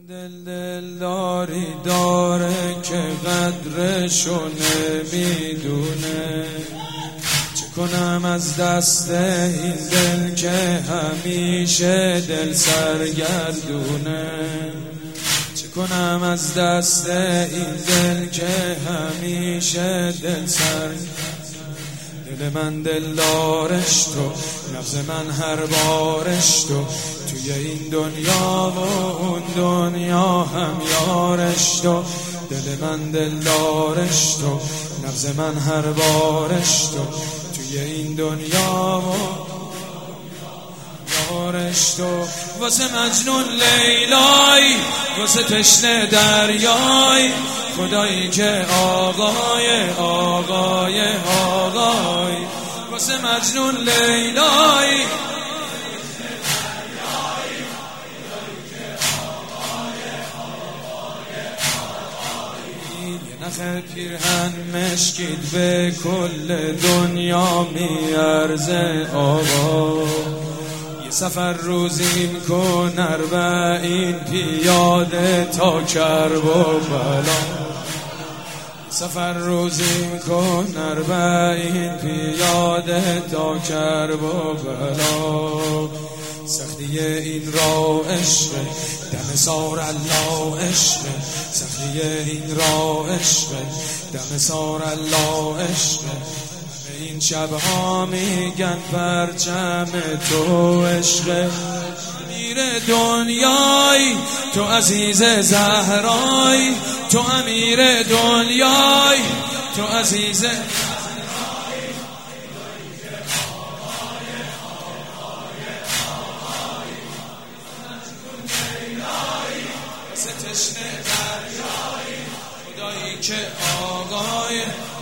دل داری داره که قدرشو نمیدونه. چه کنم از دست این دل که همیشه دل سرگردونه. چه کنم از دست این دل که همیشه دل سرگردونه. دل من دلدارش تو، نبض من هر بارش تو، توی این دنیا و اون دنیا هم یارش تو. دل من دلدارش تو، نبض من هر بارش تو، توی این دنیا و یارش تو. واسه مجنون لیلای، واسه تشنه دریای، خدایی که آقای آقای آقای. واسه مجنون لیلای، یه نخ پیرهن مشکید به کل دنیا میارزه آقا. یه سفر روزین کن 40 پیاده تا کرب و بلا. سفر روزین کن 40 پیاده تا کرب و بلا. سختی این را عشق، دم سار الله عشق. سختی این را عشق، دم سار الله عشق. این شبها میگن پرچم تو عشق. امیر دنیای تو، عزیز زهرای تو، امیر دنیای تو، عزیز ستشنه دریای، خدایی که آقای